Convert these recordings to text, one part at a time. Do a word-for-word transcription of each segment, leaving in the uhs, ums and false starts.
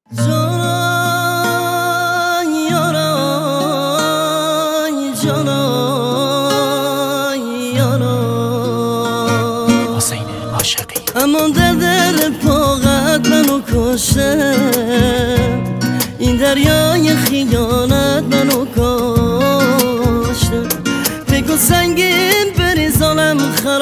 جانای یارای جانای یارای حسین عاشقی اما در در پاقت منو کشته، این دریای خیانت منو کشته. فکر سنگین بریزانم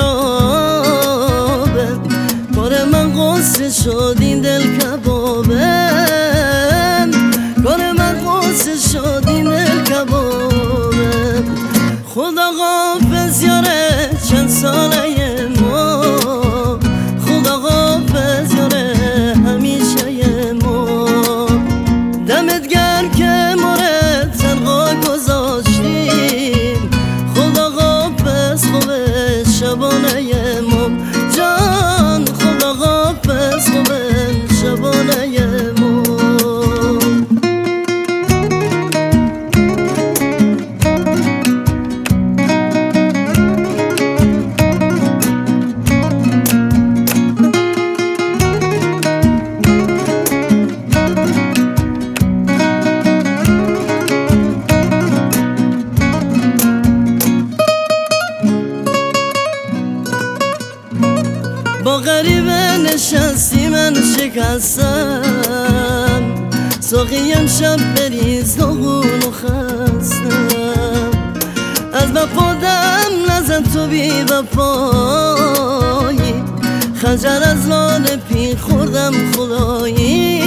خرابه، کار من قصه شد این دل کبابه، کار من قصه شد این دل کبابه. خدا غافظ یاره چند ساله ما، خدا غافظ یاره همیشه ما. دمت گرم که مورد تنها گذاشتیم، خدا غافظ خوبه شبانه ما جان، خدا غافظ خوبه شبانه ما. با غریبه نشستی من شکستم، ساقی امشب بریز داغون و خستم. از وفادم نزن تو بی وفایی، خنجر از لاله پی خوردم خدایی.